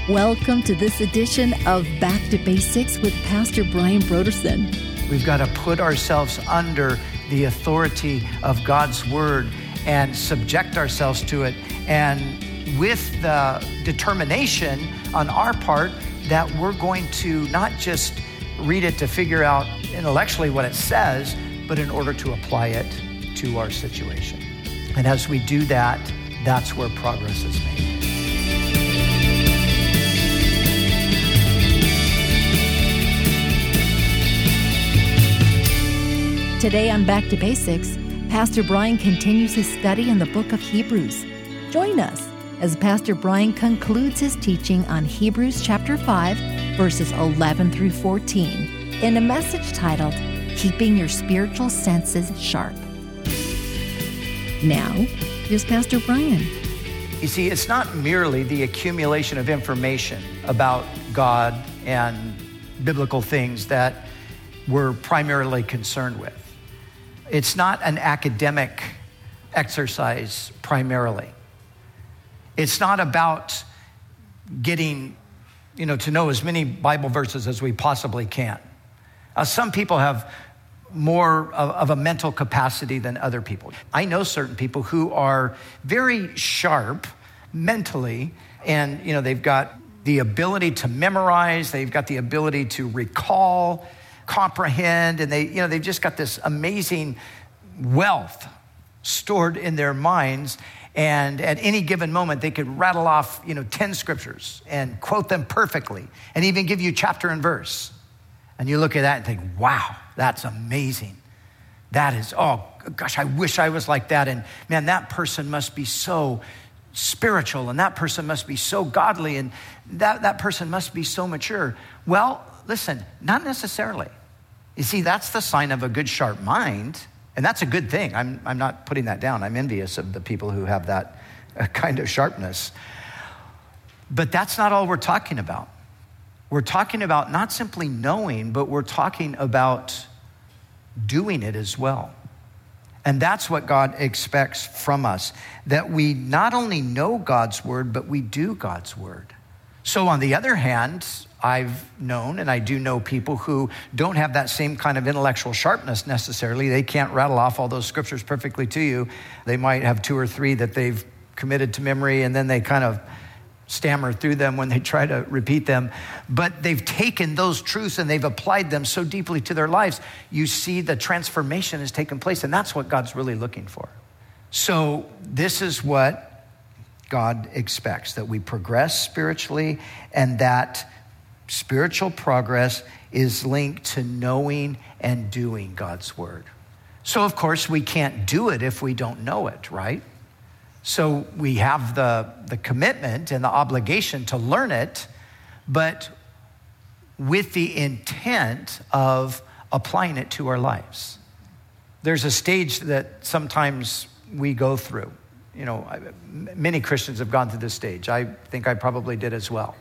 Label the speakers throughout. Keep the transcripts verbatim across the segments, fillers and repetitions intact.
Speaker 1: Welcome to this edition of Back to Basics with Pastor Brian Brodersen.
Speaker 2: We've got to put ourselves under the authority of God's word and subject ourselves to it, and with the determination on our part that we're going to not just read it to figure out intellectually what it says, but in order to apply it to our situation. And as we do that, that's where progress is made.
Speaker 1: Today on Back to Basics, Pastor Brian continues his study in the book of Hebrews. Join us as Pastor Brian concludes his teaching on Hebrews chapter five, verses eleven through fourteen, in a message titled, Keeping Your Spiritual Senses Sharp. Now, here's Pastor Brian.
Speaker 2: You see, it's not merely the accumulation of information about God and biblical things that we're primarily concerned with. It's not an academic exercise primarily. It's not about getting, you know, to know as many Bible verses as we possibly can. Uh, some people have more of, of a mental capacity than other people. I know certain people who are very sharp mentally, and, you know, they've got the ability to memorize, they've got the ability to recall, comprehend, and they, you know, they've just got this amazing wealth stored in their minds. And at any given moment, they could rattle off, you know, ten scriptures and quote them perfectly and even give you chapter and verse. And you look at that and think, wow, that's amazing. That is, oh gosh, I wish I was like that. And man, that person must be so spiritual, and that person must be so godly, and that, that person must be so mature. Well, listen, not necessarily. You see, that's the sign of a good, sharp mind, and that's a good thing. I'm, I'm not putting that down. I'm envious of the people who have that kind of sharpness. But that's not all we're talking about. We're talking about not simply knowing, but we're talking about doing it as well. And that's what God expects from us, that we not only know God's word, but we do God's word. So on the other hand, I've known, and I do know people who don't have that same kind of intellectual sharpness necessarily. They can't rattle off all those scriptures perfectly to you. They might have two or three that they've committed to memory, and then they kind of stammer through them when they try to repeat them. But they've taken those truths and they've applied them so deeply to their lives. You see the transformation has taken place, and that's what God's really looking for. So this is what God expects, that we progress spiritually, and that spiritual progress is linked to knowing and doing God's word. So of course we can't do it if we don't know it, right? So we have the, the commitment and the obligation to learn it, but with the intent of applying it to our lives. There's a stage that sometimes we go through. You know, many Christians have gone through this stage. I think I probably did as well,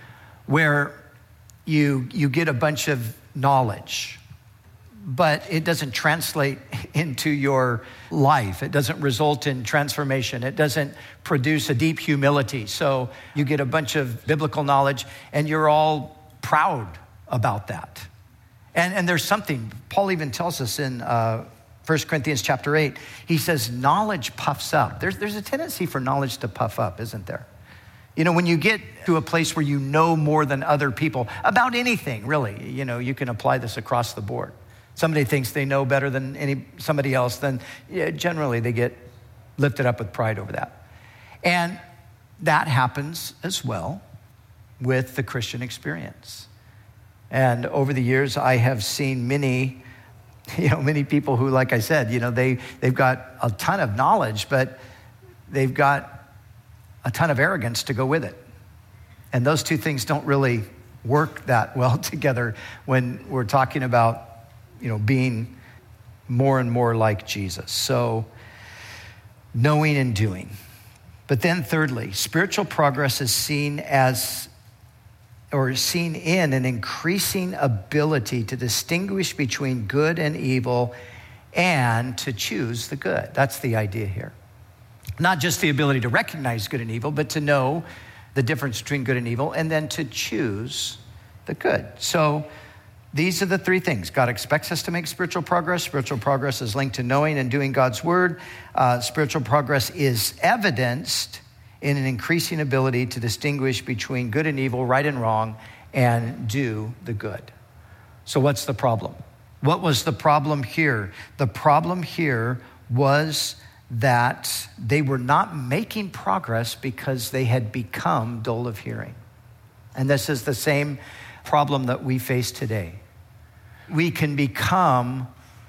Speaker 2: where you you get a bunch of knowledge, but it doesn't translate into your life. It doesn't result in transformation. It doesn't produce a deep humility. So you get a bunch of biblical knowledge, and you're all proud about that. And and there's something, Paul even tells us in uh, First Corinthians chapter eight, he says, knowledge puffs up. There's, there's a tendency for knowledge to puff up, isn't there? You know, when you get to a place where you know more than other people about anything, really, you know, you can apply this across the board. Somebody thinks they know better than any somebody else, then yeah, generally they get lifted up with pride over that. And that happens as well with the Christian experience. And over the years, I have seen many You know, many people who, like I said, you know, they, they've got a ton of knowledge, but they've got a ton of arrogance to go with it. And those two things don't really work that well together when we're talking about, you know, being more and more like Jesus. So knowing and doing. But then thirdly, spiritual progress is seen as or seen in an increasing ability to distinguish between good and evil and to choose the good. That's the idea here. Not just the ability to recognize good and evil, but to know the difference between good and evil, and then to choose the good. So these are the three things. God expects us to make spiritual progress. Spiritual progress is linked to knowing and doing God's word. Uh, spiritual progress is evidenced in an increasing ability to distinguish between good and evil, right and wrong, and do the good. So what's the problem? What was the problem here? The problem here was that they were not making progress because they had become dull of hearing. And this is the same problem that we face today. We can become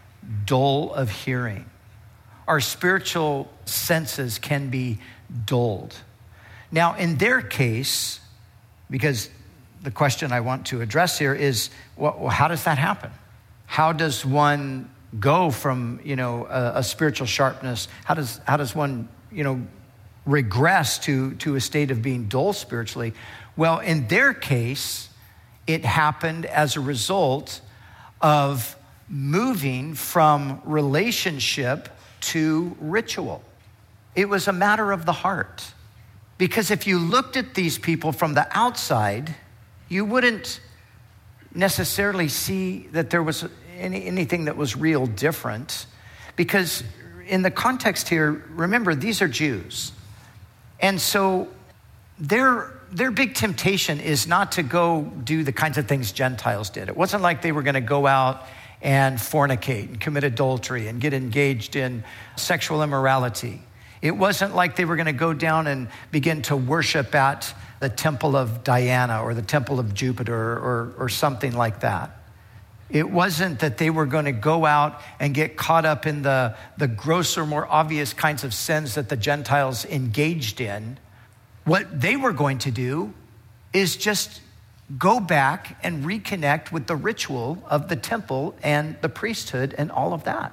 Speaker 2: dull of hearing. Our spiritual senses can be dulled. Now, in their case, because the question I want to address here is, well, how does that happen? How does one go from, you know, a, a spiritual sharpness? How does how does one, you know, regress to, to a state of being dull spiritually? Well, in their case, it happened as a result of moving from relationship to ritual. It was a matter of the heart. Because if you looked at these people from the outside, you wouldn't necessarily see that there was any, anything that was real different. Because in the context here, remember, these are Jews. And so their, their big temptation is not to go do the kinds of things Gentiles did. It wasn't like they were going to go out and fornicate and commit adultery and get engaged in sexual immorality. It wasn't like they were going to go down and begin to worship at the temple of Diana or the temple of Jupiter or, or something like that. It wasn't that they were going to go out and get caught up in the, the grosser, more obvious kinds of sins that the Gentiles engaged in. What they were going to do is just go back and reconnect with the ritual of the temple and the priesthood and all of that.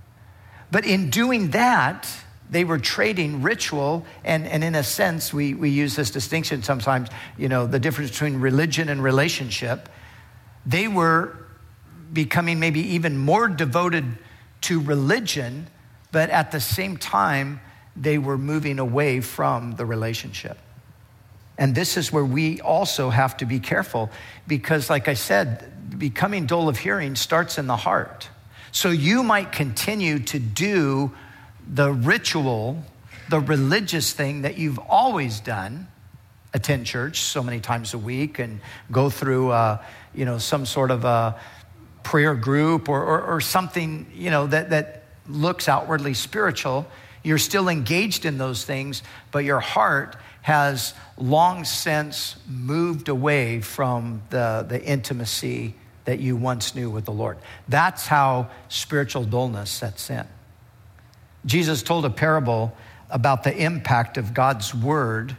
Speaker 2: But in doing that, they were trading ritual, and, and in a sense, we, we use this distinction sometimes, you know, the difference between religion and relationship. They were becoming maybe even more devoted to religion, but at the same time, they were moving away from the relationship. And this is where we also have to be careful because, like I said, becoming dull of hearing starts in the heart. So you might continue to do the ritual, the religious thing that you've always done, attend church so many times a week and go through, uh, you know, some sort of a prayer group or, or, or something, you know, that, that looks outwardly spiritual. You're still engaged in those things, but your heart has long since moved away from the, the intimacy that you once knew with the Lord. That's how spiritual dullness sets in. Jesus told a parable about the impact of God's word,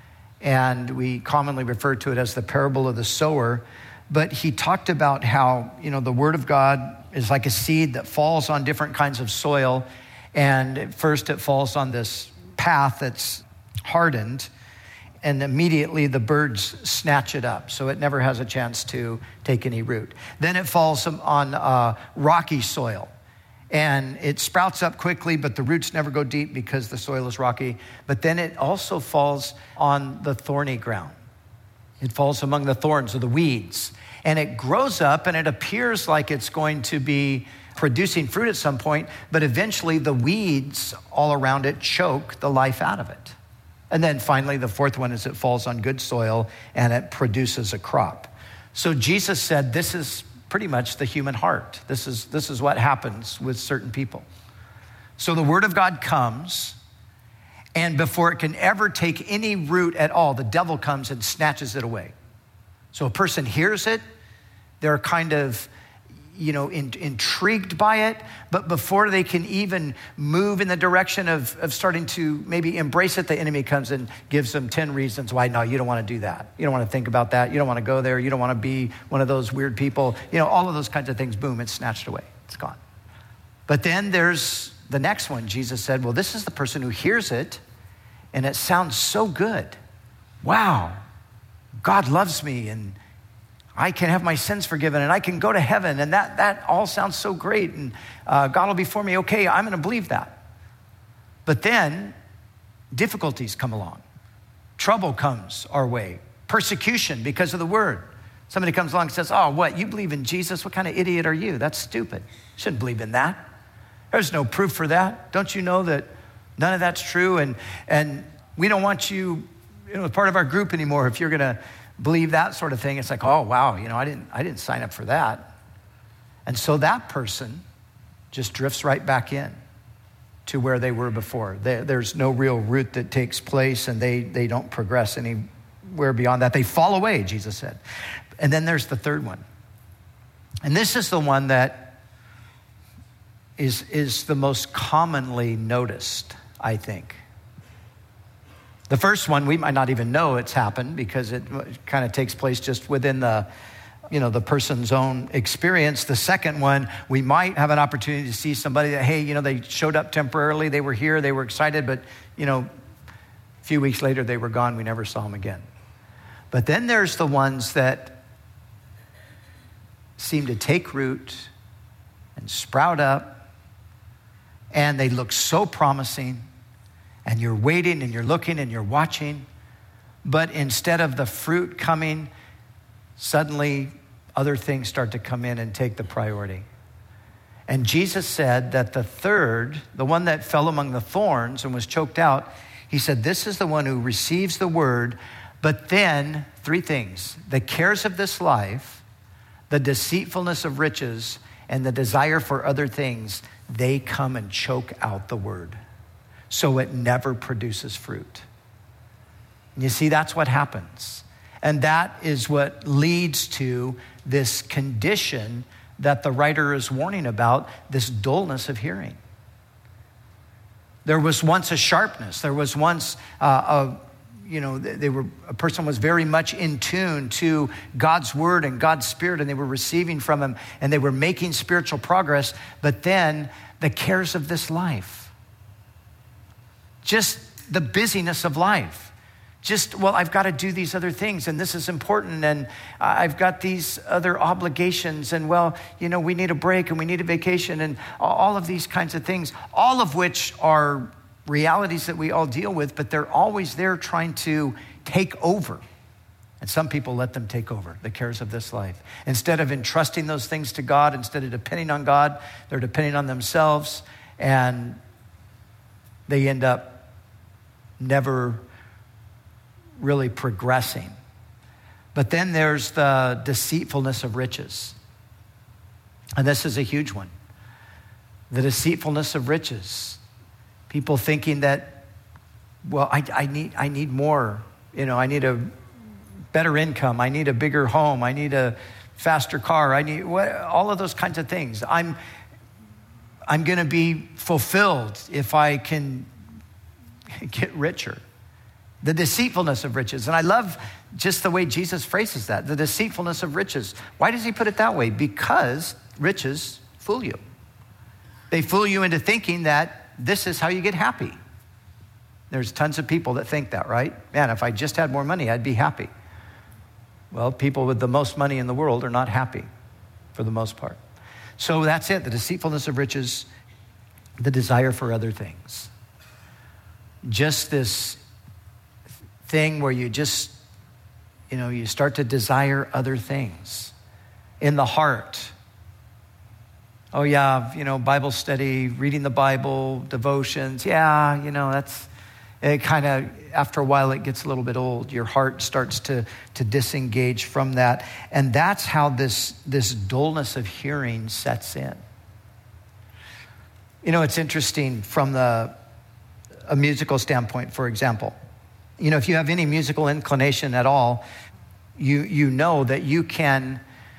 Speaker 2: and we commonly refer to it as the parable of the sower. But he talked about how, you know, the word of God is like a seed that falls on different kinds of soil. And at first it falls on this path that's hardened, and immediately the birds snatch it up. So it never has a chance to take any root. Then it falls on uh, rocky soil. And it sprouts up quickly, but the roots never go deep because the soil is rocky. But then it also falls on the thorny ground. It falls among the thorns or the weeds. And it grows up and it appears like it's going to be producing fruit at some point, but eventually the weeds all around it choke the life out of it. And then finally, the fourth one is it falls on good soil and it produces a crop. So Jesus said this is pretty much the human heart. This is, this is what happens with certain people. So the word of God comes, and before it can ever take any root at all, the devil comes and snatches it away. So a person hears it, they're kind of, you know, in, intrigued by it, but before they can even move in the direction of, of starting to maybe embrace it, the enemy comes and gives them ten reasons why, no, you don't want to do that. You don't want to think about that. You don't want to go there. You don't want to be one of those weird people. You know, all of those kinds of things, boom, it's snatched away. It's gone. But then there's the next one. Jesus said, well, this is the person who hears it, and it sounds so good. Wow, God loves me, and I can have my sins forgiven, and I can go to heaven, and that, that all sounds so great, and uh, God will be for me. Okay, I'm going to believe that. But then difficulties come along. trouble comes our way, persecution because of the word. Somebody comes along and says, oh, what, you believe in Jesus? What kind of idiot are you? That's stupid. You shouldn't believe in that. There's no proof for that. Don't you know that none of that's true? And, and we don't want you, you know, part of our group anymore if you're going to believe that sort of thing. It's like, oh, wow, you know, I didn't, I didn't sign up for that. And so that person just drifts right back in to where they were before. There, there's no real root that takes place, and they, they don't progress anywhere beyond that. They fall away, Jesus said. And then there's the third one. And this is the one that is, is the most commonly noticed, I think. The first one, we might not even know it's happened because it kind of takes place just within the, you know, the person's own experience. The second one, we might have an opportunity to see somebody that, hey, you know, they showed up temporarily, they were here, they were excited, but, you know, a few weeks later they were gone, we never saw them again. But then there's the ones that seem to take root and sprout up, and they look so promising, and you're waiting and you're looking and you're watching, but instead of the fruit coming, suddenly other things start to come in and take the priority. And Jesus said that the third, the one that fell among the thorns and was choked out, he said, this is the one who receives the word, but then three things: the cares of this life, the deceitfulness of riches, and the desire for other things, they come and choke out the word. So it never produces fruit. You see, that's what happens. And that is what leads to this condition that the writer is warning about, this dullness of hearing. There was once a sharpness. There was once uh, a, you know, they were, a person was very much in tune to God's word and God's spirit, and they were receiving from him, and they were making spiritual progress. But then the cares of this life, just the busyness of life. Just, well, I've got to do these other things, and this is important, and I've got these other obligations, and well, you know, we need a break, and we need a vacation, and all of these kinds of things, all of which are realities that we all deal with, but they're always there trying to take over. And some people let them take over, the cares of this life. Instead of entrusting those things to God, instead of depending on God, they're depending on themselves, and they end up never really progressing. But then there's the deceitfulness of riches. And this is a huge one. The deceitfulness of riches. People thinking that, well, I, I need I need more. You know, I need a better income. I need a bigger home. I need a faster car. I need what, all of those kinds of things. I'm I'm going to be fulfilled if I can get richer. The deceitfulness of riches. And I love just the way Jesus phrases that, the deceitfulness of riches. Why does he put it that way? Because riches fool you. They fool you into thinking that this is how you get happy. There's tons of people that think that, right? Man, if I just had more money, I'd be happy. Well, people with the most money in the world are not happy for the most part. So that's it, the deceitfulness of riches, the desire for other things. Just this thing where you just, you know, you start to desire other things in the heart. Oh yeah, you know, Bible study, reading the Bible, devotions. Yeah, you know, that's, it kind of, after a while, it gets a little bit old. Your heart starts to, to disengage from that. And that's how this, this dullness of hearing sets in. You know, it's interesting from the a musical standpoint, for example. You know, if you have any musical inclination at all, you you know that you can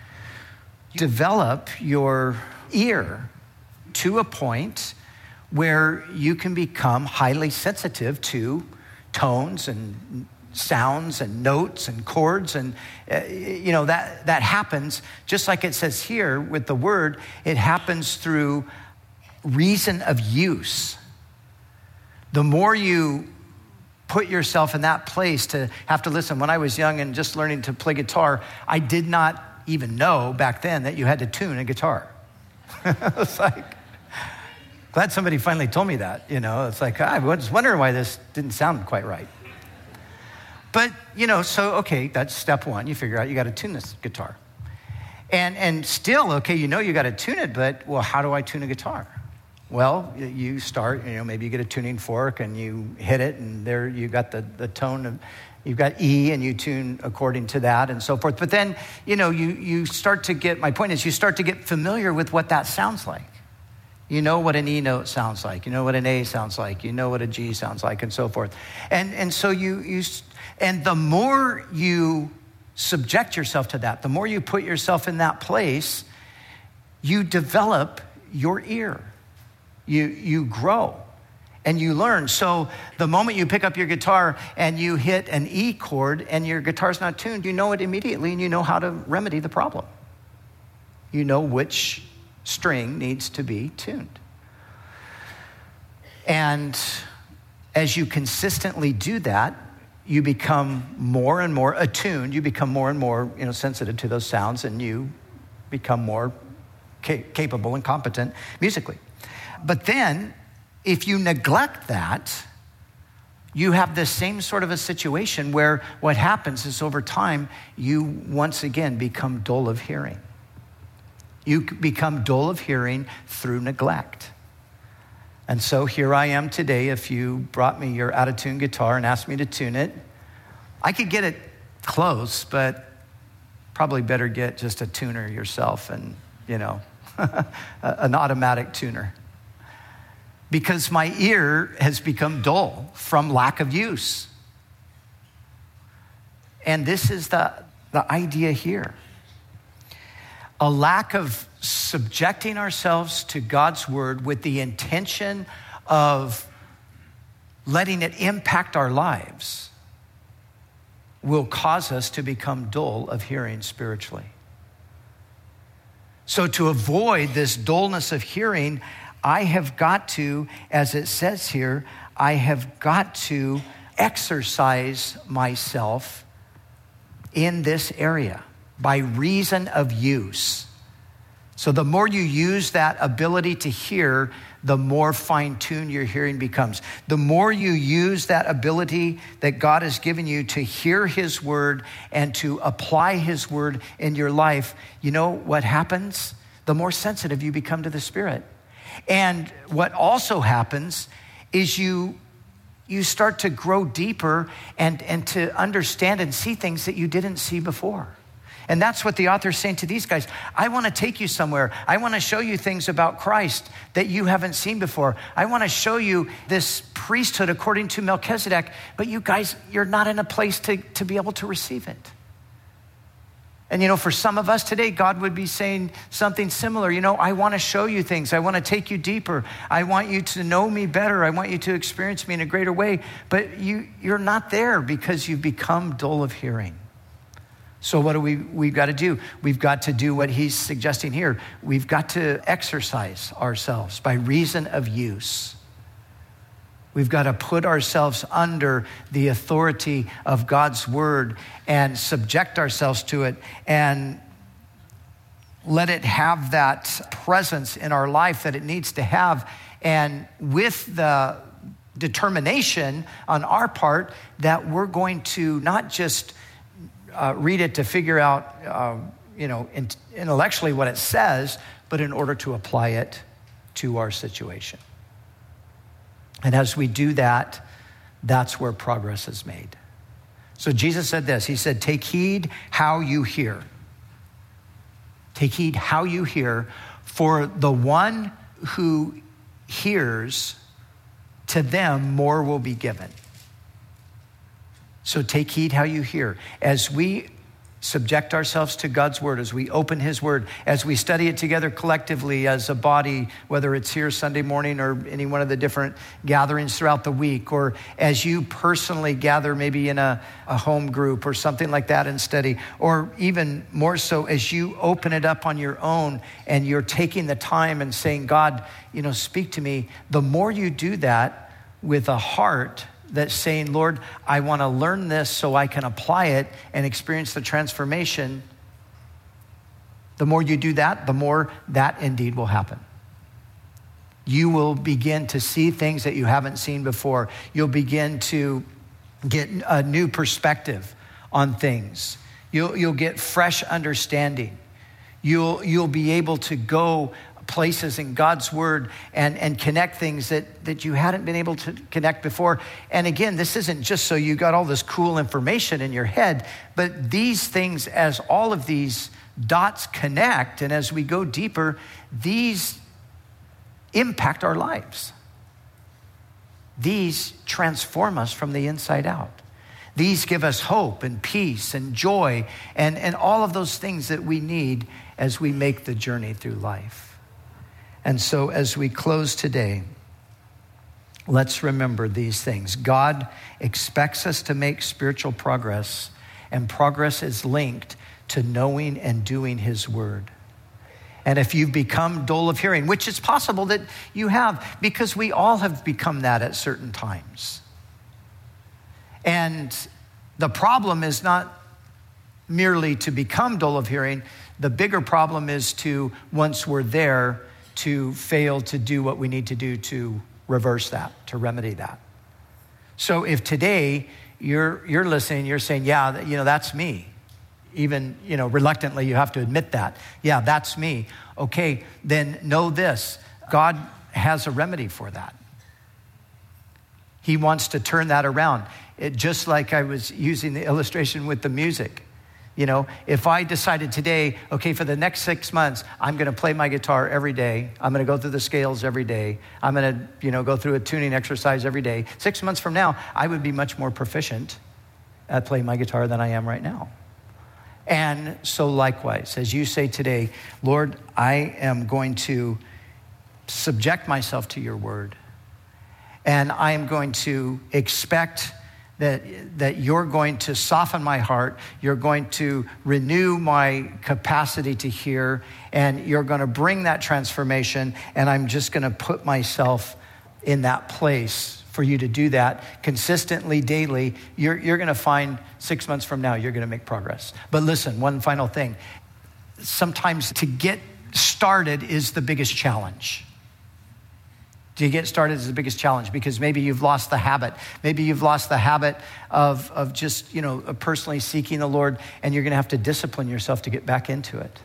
Speaker 2: develop your ear to a point where you can become highly sensitive to tones and sounds and notes and chords. And, uh, you know, that, that happens, just like it says here with the word, it happens through reason of use. The more you put yourself in that place to have to listen. When I was young and just learning to play guitar, I did not even know back then that you had to tune a guitar. It's like, glad somebody finally told me that, you know. It's like, I was wondering why this didn't sound quite right. But, you know, so, okay, that's step one. You figure out you got to tune this guitar. And and still, okay, you know you got to tune it, but, well, how do I tune a guitar? Well, you start, you know, maybe you get a tuning fork and you hit it, and there you got the, the tone of, you've got E, and you tune according to that and so forth. But then, you know, you, you start to get, my point is you start to get familiar with what that sounds like. You know what an E note sounds like. You know what an A sounds like. You know what a G sounds like, and so forth. And and so you, you and the more you subject yourself to that, the more you put yourself in that place, you develop your ear. You, you grow and you learn. So the moment you pick up your guitar and you hit an E chord and your guitar's not tuned, you know it immediately and you know how to remedy the problem. You know which string needs to be tuned. And as you consistently do that, you become more and more attuned. You become more and more, you know, sensitive to those sounds, and you become more ca- capable and competent musically. But then, if you neglect that, you have the same sort of a situation where what happens is over time, you once again become dull of hearing. You become dull of hearing through neglect. And so here I am today. If you brought me your out-of-tune guitar and asked me to tune it, I could get it close, but probably better get just a tuner yourself and, you know, an automatic tuner. Because my ear has become dull from lack of use. And this is the, the idea here. A lack of subjecting ourselves to God's word with the intention of letting it impact our lives will cause us to become dull of hearing spiritually. So to avoid this dullness of hearing, I have got to, as it says here, I have got to exercise myself in this area by reason of use. So the more you use that ability to hear, the more fine-tuned your hearing becomes. The more you use that ability that God has given you to hear his word and to apply his word in your life, you know what happens? The more sensitive you become to the Spirit. And what also happens is you you start to grow deeper and, and to understand and see things that you didn't see before. And that's what the author is saying to these guys. I want to take you somewhere. I want to show you things about Christ that you haven't seen before. I want to show you this priesthood according to Melchizedek, but you guys, you're not in a place to, to be able to receive it. And, you know, for some of us today, God would be saying something similar. You know, I want to show you things. I want to take you deeper. I want you to know me better. I want you to experience me in a greater way. But you, you're not there because you've become dull of hearing. So what do we, we've got to do? We've got to do what he's suggesting here. We've got to exercise ourselves by reason of use. We've got to put ourselves under the authority of God's word and subject ourselves to it and let it have that presence in our life that it needs to have. And with the determination on our part that we're going to not just uh, read it to figure out, uh, you know, in, intellectually what it says, but in order to apply it to our situation. And as we do that, that's where progress is made. So Jesus said this, he said, take heed how you hear. Take heed how you hear, for the one who hears, to them more will be given. So take heed how you hear. As we subject ourselves to God's word, as we open his word, as we study it together collectively as a body, whether it's here Sunday morning or any one of the different gatherings throughout the week, or as you personally gather maybe in a, a home group or something like that and study, or even more so as you open it up on your own and you're taking the time and saying, God, you know, speak to me. The more you do that with a heart that's saying, Lord, I want to learn this so I can apply it and experience the transformation. The more you do that, the more that indeed will happen. You will begin to see things that you haven't seen before. You'll begin to get a new perspective on things. You'll, you'll get fresh understanding. You'll, you'll be able to go places in God's word and, and connect things that, that you hadn't been able to connect before. And again, this isn't just so you got all this cool information in your head, but these things, as all of these dots connect, and as we go deeper, these impact our lives. These transform us from the inside out. These give us hope and peace and joy and, and all of those things that we need as we make the journey through life. And so as we close today, let's remember these things. God expects us to make spiritual progress, and progress is linked to knowing and doing his word. And if you've become dull of hearing, which is possible that you have, because we all have become that at certain times. And the problem is not merely to become dull of hearing. The bigger problem is to, once we're there, to fail to do what we need to do to reverse that, to remedy that. So if today you're you're listening, you're saying, yeah, you know, that's me. Even, you know, reluctantly, you have to admit that. Yeah, that's me. Okay, then know this. God has a remedy for that. He wants to turn that around. It, just like I was using the illustration with the music. You know, if I decided today, okay, for the next six months, I'm going to play my guitar every day. I'm going to go through the scales every day. I'm going to, you know, go through a tuning exercise every day. Six months from now, I would be much more proficient at playing my guitar than I am right now. And so likewise, as you say today, Lord, I am going to subject myself to your word. And I am going to expect that, that you're going to soften my heart, you're going to renew my capacity to hear, and you're going to bring that transformation, and I'm just going to put myself in that place for you to do that consistently, daily. You're, you're going to find six months from now, you're going to make progress. But listen, one final thing. Sometimes to get started is the biggest challenge. To get started is the biggest challenge because maybe you've lost the habit. Maybe you've lost the habit of, of just, you know, personally seeking the Lord, and you're going to have to discipline yourself to get back into it.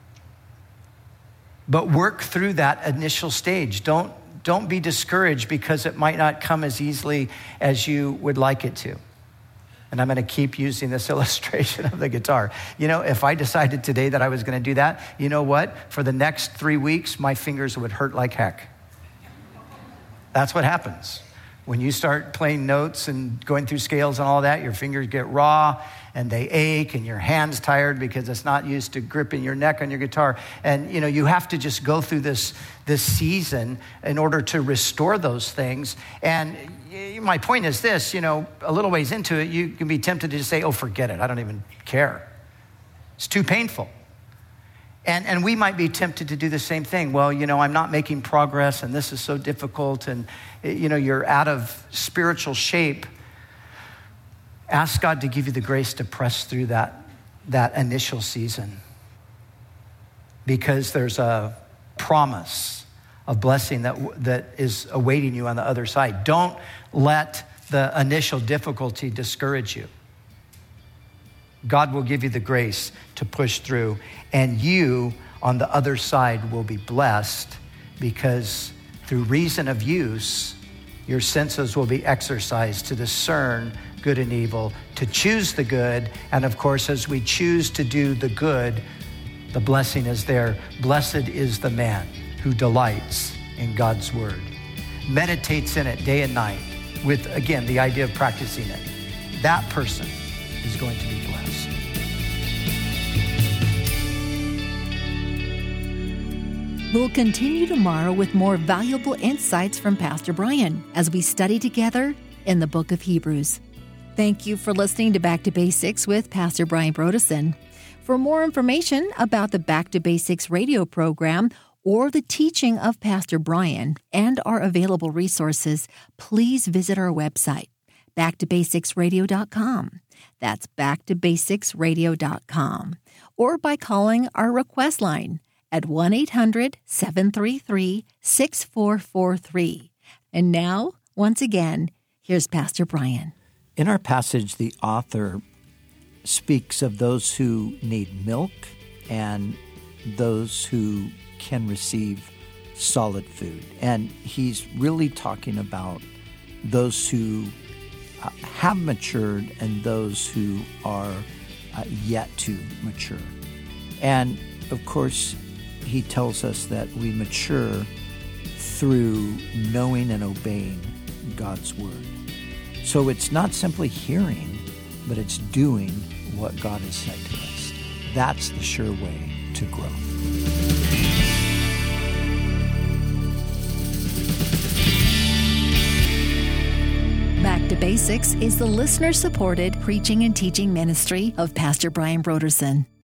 Speaker 2: But work through that initial stage. Don't, don't be discouraged because it might not come as easily as you would like it to. And I'm going to keep using this illustration of the guitar. You know, if I decided today that I was going to do that, you know what? For the next three weeks, my fingers would hurt like heck. That's what happens. When you start playing notes and going through scales and all that, your fingers get raw and they ache and your hand's tired because it's not used to gripping your neck on your guitar. And, you know, you have to just go through this, this season in order to restore those things. And my point is this, you know, a little ways into it, you can be tempted to just say, oh, forget it. I don't even care. It's too painful. And and we might be tempted to do the same thing. Well, you know, I'm not making progress and this is so difficult and, you know, you're out of spiritual shape. Ask God to give you the grace to press through that, that initial season because there's a promise of blessing that that is awaiting you on the other side. Don't let the initial difficulty discourage you. God will give you the grace to push through, and you on the other side will be blessed because through reason of use, your senses will be exercised to discern good and evil, to choose the good. And of course, as we choose to do the good, the blessing is there. Blessed is the man who delights in God's word, meditates in it day and night with, again, the idea of practicing it. That person is going to be blessed.
Speaker 1: We'll continue tomorrow with more valuable insights from Pastor Brian as we study together in the book of Hebrews. Thank you for listening to Back to Basics with Pastor Brian Brodesson. For more information about the Back to Basics radio program or the teaching of Pastor Brian and our available resources, please visit our website, back to basics radio dot com. That's back to basics radio dot com. Or by calling our request line at one eight hundred seven three three six four four three. And now, once again, here's Pastor Brian.
Speaker 3: In our passage, the author speaks of those who need milk and those who can receive solid food. And he's really talking about those who uh, have matured and those who are uh, yet to mature. And, of course, he tells us that we mature through knowing and obeying God's word. So it's not simply hearing, but it's doing what God has said to us. That's the sure way to grow.
Speaker 1: Back to Basics is the listener-supported preaching and teaching ministry of Pastor Brian Brodersen.